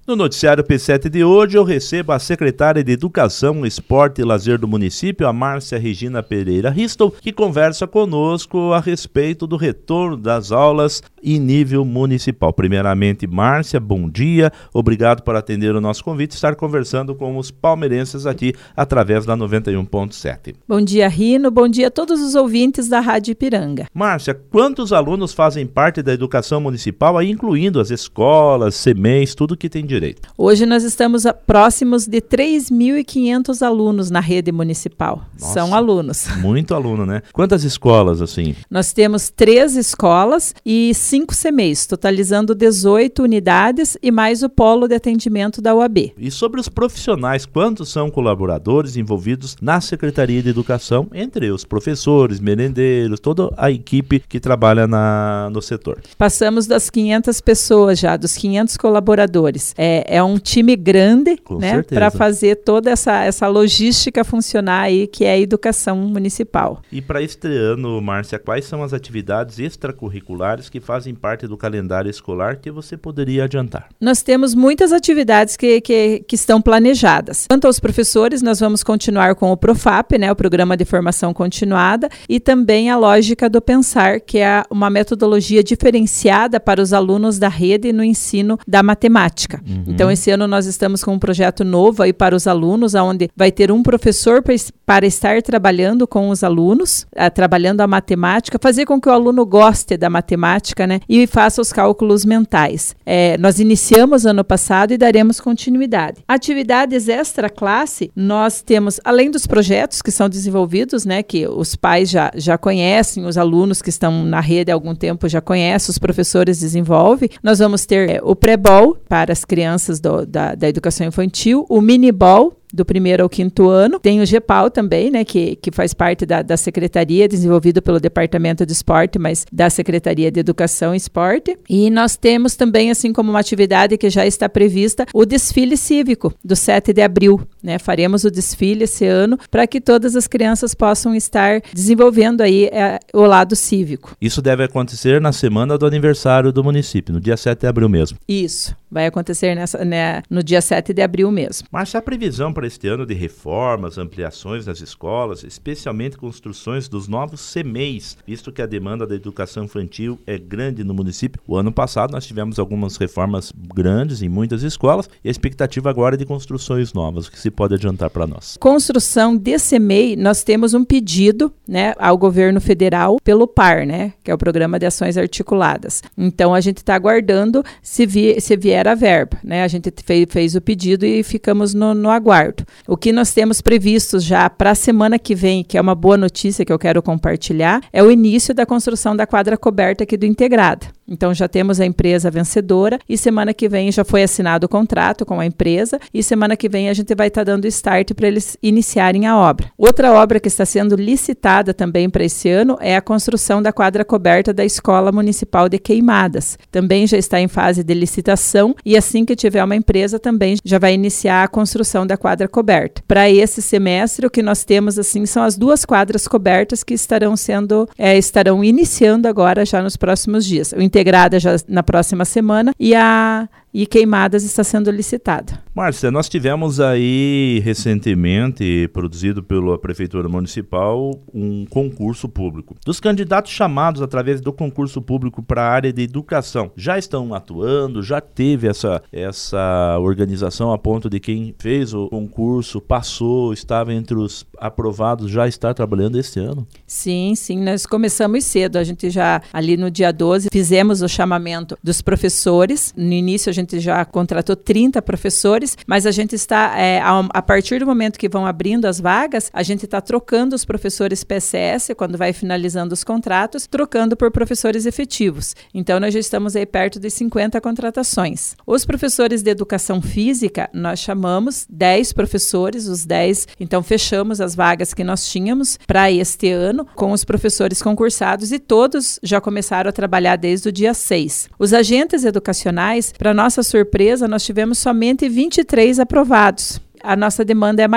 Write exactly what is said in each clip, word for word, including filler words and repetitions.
No noticiário P sete de hoje, eu recebo a secretária de Educação, Esporte e Lazer do município, a Márcia Regina Pereira Ristel, que conversa conosco a respeito do retorno das aulas em nível municipal. Primeiramente, Márcia, bom dia, obrigado por atender o nosso convite e estar conversando com os palmeirenses aqui através da noventa e um ponto sete. Bom dia, Rino, bom dia a todos os ouvintes da Rádio Ipiranga. Márcia, quantos alunos fazem parte da educação municipal, aí incluindo as escolas, C M E S, tudo que tem direito? Hoje nós estamos a, próximos de três mil e quinhentos alunos na rede municipal. Nossa, são alunos. Muito aluno, né? Quantas escolas, assim? Nós temos três escolas e cinco C M E S, totalizando dezoito unidades e mais o polo de atendimento da U A B. E sobre os profissionais, quantos são colaboradores envolvidos na Secretaria de Educação, entre os professores, merendeiros, toda a equipe que trabalha na, no setor? Passamos das quinhentas pessoas já, dos quinhentos colaboradores. É, é um time grande, Com né, certeza. para fazer toda essa, essa logística funcionar aí, que é a educação municipal. E para este ano, Márcia, quais são as atividades extracurriculares que fazem parte do calendário escolar que você poderia adiantar? Nós temos muitas atividades que, que, que estão planejadas. Quanto aos professores, nós vamos continuar com o Profap, né, o Programa de Formação Continuada, e também a Lógica do Pensar, que é uma metodologia diferenciada para os alunos da rede no ensino da matemática. Uhum. Então, esse ano nós estamos com um projeto novo aí para os alunos, onde vai ter um professor para estar trabalhando com os alunos, uh, trabalhando a matemática, fazer com que o aluno goste da matemática, né, e faça os cálculos mentais. É, nós iniciamos ano passado e daremos continuidade. Atividades extra-classe, nós temos, além dos projetos que são desenvolvidos, né, que os pais já, já conhecem, os alunos que estão na rede há algum tempo já conhecem, os professores desenvolvem, nós vamos ter é, o pré-bol para as crianças do, da, da educação infantil, o mini-bol, do primeiro ao quinto ano. Tem o GEPAL também, né, que, que faz parte da, da Secretaria, desenvolvido pelo Departamento de Esporte, mas da Secretaria de Educação e Esporte. E nós temos também, assim como uma atividade que já está prevista, o desfile cívico, do sete de abril. Né? Faremos o desfile esse ano para que todas as crianças possam estar desenvolvendo aí é, o lado cívico. Isso deve acontecer na semana do aniversário do município, no dia sete de abril mesmo. Isso, vai acontecer nessa, né, no dia sete de abril mesmo. Mas a previsão para este ano de reformas, ampliações nas escolas, especialmente construções dos novos C M E S, visto que a demanda da educação infantil é grande no município. O ano passado nós tivemos algumas reformas grandes em muitas escolas e a expectativa agora é de construções novas. O que se pode adiantar para nós? Construção de C M E I, nós temos um pedido, né, ao governo federal pelo P A R, né, que é o Programa de Ações Articuladas. Então a gente está aguardando se, vi, se vier a verba, né? A gente fez, fez o pedido e ficamos no, no aguardo. O que nós temos previsto já para a semana que vem, que é uma boa notícia que eu quero compartilhar, é o início da construção da quadra coberta aqui do Integrada. Então já temos a empresa vencedora e semana que vem já foi assinado o contrato com a empresa e semana que vem a gente vai estar tá dando start para eles iniciarem a obra. Outra obra que está sendo licitada também para esse ano é a construção da quadra coberta da Escola Municipal de Queimadas. Também já está em fase de licitação e assim que tiver uma empresa também já vai iniciar a construção da quadra coberta. Para esse semestre o que nós temos assim são as duas quadras cobertas que estarão sendo, é, estarão iniciando agora já nos próximos dias. O Integrada já na próxima semana e a e Queimadas está sendo licitada. Márcia, nós tivemos aí recentemente, produzido pela Prefeitura Municipal, um concurso público. Dos candidatos chamados através do concurso público para a área de educação, já estão atuando, já teve essa, essa organização a ponto de quem fez o concurso, passou, estava entre os aprovados, já está trabalhando este ano? Sim, sim, nós começamos cedo, a gente já ali no dia doze fizemos o chamamento dos professores, no início a gente já contratou trinta professores, mas a gente está, é, a, a partir do momento que vão abrindo as vagas, a gente está trocando os professores P C S, quando vai finalizando os contratos, trocando por professores efetivos. Então, nós já estamos aí perto de cinquenta contratações. Os professores de educação física, nós chamamos dez professores, os dez, então fechamos as vagas que nós tínhamos para este ano, com os professores concursados e todos já começaram a trabalhar desde o dia seis. Os agentes educacionais, para nossa surpresa, nós tivemos somente vinte e três aprovados. A nossa demanda é maior,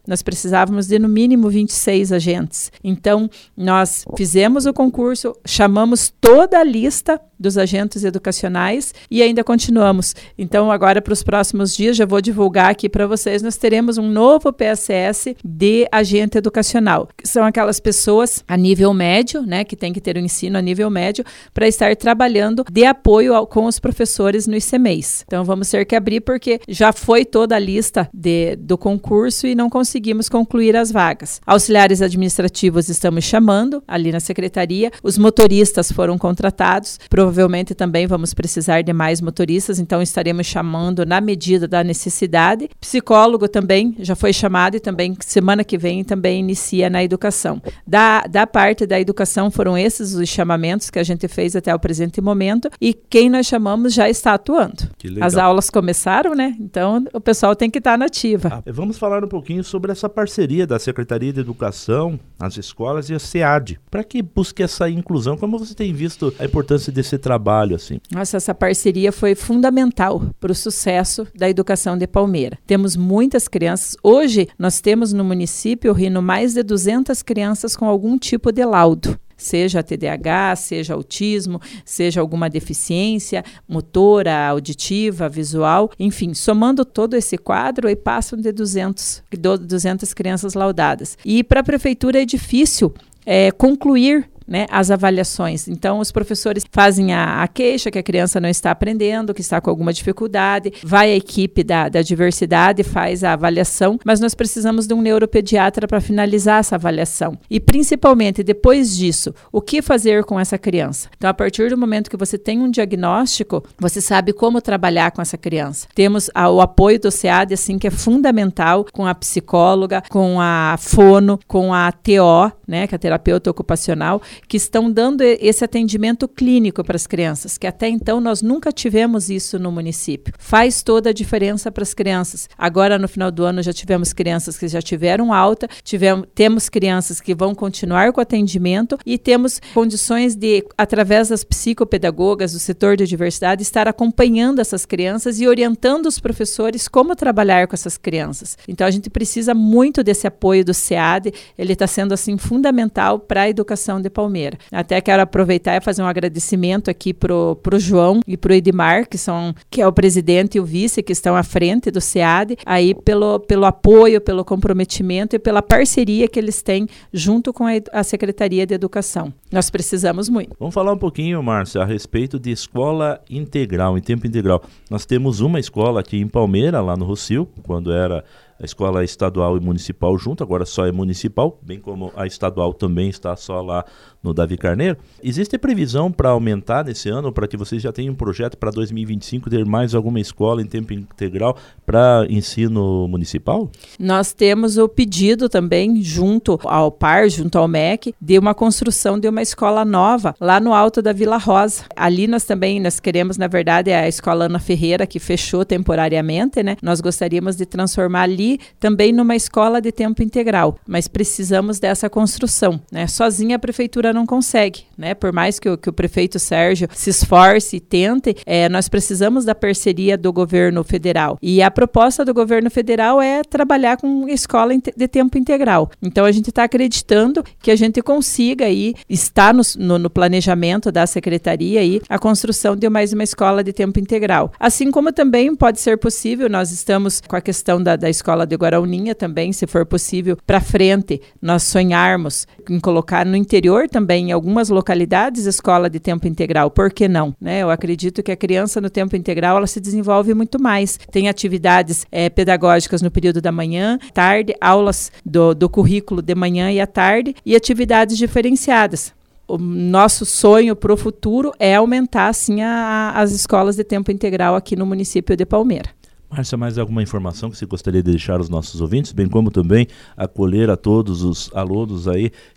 nós precisávamos de no mínimo vinte e seis agentes. Então, nós fizemos o concurso, chamamos toda a lista dos agentes educacionais e ainda continuamos. Então, agora para os próximos dias, já vou divulgar aqui para vocês, nós teremos um novo P S S de agente educacional, que são aquelas pessoas a nível médio, né, que tem que ter o ensino a nível médio, para estar trabalhando de apoio ao, com os professores no I C M E I S. Então, vamos ter que abrir, porque já foi toda a lista de, do concurso e não conseguimos concluir as vagas. Auxiliares administrativos estamos chamando ali na secretaria, os motoristas foram contratados, provavelmente também vamos precisar de mais motoristas, então estaremos chamando na medida da necessidade. Psicólogo também já foi chamado e também semana que vem também inicia na educação. Da, da parte da educação foram esses os chamamentos que a gente fez até o presente momento e quem nós chamamos já está atuando. As aulas começaram, né? Então o pessoal tem que estar na ativa. Ah, vamos falar um pouquinho sobre essa parceria da Secretaria de Educação, as escolas e a SEAD, para que busque essa inclusão. Como você tem visto a importância desse trabalho, assim? Nossa, essa parceria foi fundamental para o sucesso da educação de Palmeira. Temos muitas crianças. Hoje, nós temos no município, Rino, mais de duzentas crianças com algum tipo de laudo. Seja T D A H, seja autismo, seja alguma deficiência motora, auditiva, visual, enfim, somando todo esse quadro, aí passam de duzentas crianças laudadas. E para a prefeitura é difícil é, concluir, né, as avaliações. Então, os professores fazem a, a queixa que a criança não está aprendendo, que está com alguma dificuldade, vai a equipe da, da diversidade, faz a avaliação, mas nós precisamos de um neuropediatra para finalizar essa avaliação. E, principalmente, depois disso, o que fazer com essa criança? Então, a partir do momento que você tem um diagnóstico, você sabe como trabalhar com essa criança. Temos a, o apoio do SEAD, assim, que é fundamental, com a psicóloga, com a fono, com a T O, né, que é a terapeuta ocupacional, que estão dando esse atendimento clínico para as crianças, que até então nós nunca tivemos isso no município. Faz toda a diferença para as crianças. Agora, no final do ano, já tivemos crianças que já tiveram alta, tivemos, temos crianças que vão continuar com o atendimento e temos condições de, através das psicopedagogas do setor de diversidade, estar acompanhando essas crianças e orientando os professores como trabalhar com essas crianças. Então, a gente precisa muito desse apoio do SEAD, ele está sendo, assim, fundamental para a educação de Palmeira. Até quero aproveitar e fazer um agradecimento aqui pro, pro João e pro Edmar, que são, que é o presidente e o vice, que estão à frente do SEAD, aí pelo, pelo apoio, pelo comprometimento e pela parceria que eles têm junto com a, a Secretaria de Educação. Nós precisamos muito. Vamos falar um pouquinho, Márcia, a respeito de escola integral, em tempo integral. Nós temos uma escola aqui em Palmeira, lá no Rossio, quando era a escola estadual e municipal junto, agora só é municipal, bem como a estadual também está só lá no Davi Carneiro. Existe previsão para aumentar nesse ano, para que vocês já tenham um projeto para dois mil e vinte e cinco ter mais alguma escola em tempo integral para ensino municipal? Nós temos o pedido também, junto ao P A R, junto ao M E C, de uma construção de uma escola nova lá no alto da Vila Rosa. Ali nós também, nós queremos, na verdade, a escola Ana Ferreira, que fechou temporariamente, né? Nós gostaríamos de transformar ali também numa escola de tempo integral, mas precisamos dessa construção, né? Sozinha a prefeitura não consegue, né? Por mais que o, que o prefeito Sérgio se esforce e tente, é, nós precisamos da parceria do governo federal. E a proposta do governo federal é trabalhar com escola de tempo integral. Então, a gente está acreditando que a gente consiga aí, está no, no, no planejamento da secretaria aí, a construção de mais uma escola de tempo integral. Assim como também pode ser possível, nós estamos com a questão da, da escola de Guarauninha também, se for possível, para frente, nós sonharmos em colocar no interior também, em algumas localidades, escola de tempo integral. Por que não? Né? Eu acredito que a criança no tempo integral, ela se desenvolve muito mais. Tem atividades é, pedagógicas no período da manhã, tarde, aulas do, do currículo de manhã e à tarde e atividades diferenciadas. O nosso sonho para o futuro é aumentar, assim, a, as escolas de tempo integral aqui no município de Palmeira. Márcia, mais alguma informação que você gostaria de deixar aos nossos ouvintes, bem como também acolher a todos os alunos aí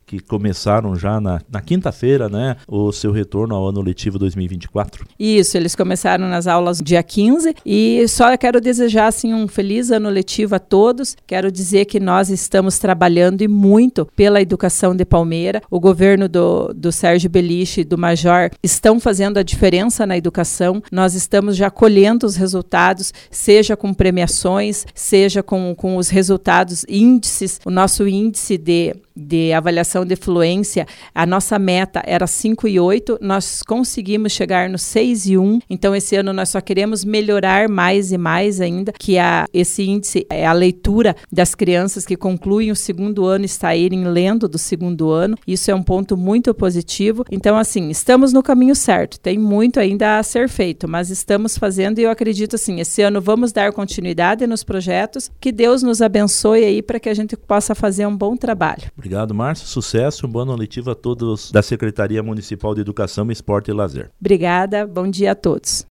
que começaram já na, na quinta-feira, né, o seu retorno ao ano letivo dois mil e vinte e quatro. Isso, eles começaram nas aulas dia quinze e só quero desejar assim, um feliz ano letivo a todos. Quero dizer que nós estamos trabalhando e muito pela educação de Palmeira. O governo do, do Sérgio Beliche e do Major estão fazendo a diferença na educação. Nós estamos já colhendo os resultados, seja com premiações, seja com, com os resultados, índices. O nosso índice de, de avaliação de fluência, a nossa meta era cinco e oito, nós conseguimos chegar no seis e um, então esse ano nós só queremos melhorar mais e mais ainda, que a, esse índice é a leitura das crianças que concluem o segundo ano e saírem lendo do segundo ano. Isso é um ponto muito positivo. Então, assim, estamos no caminho certo. Tem muito ainda a ser feito, mas estamos fazendo e eu acredito, assim, esse ano vamos dar continuidade nos projetos. Que Deus nos abençoe aí para que a gente possa fazer um bom trabalho. Obrigado, Márcia. Sucesso e um bom ano letivo a todos da Secretaria Municipal de Educação, Esporte e Lazer. Obrigada. Bom dia a todos.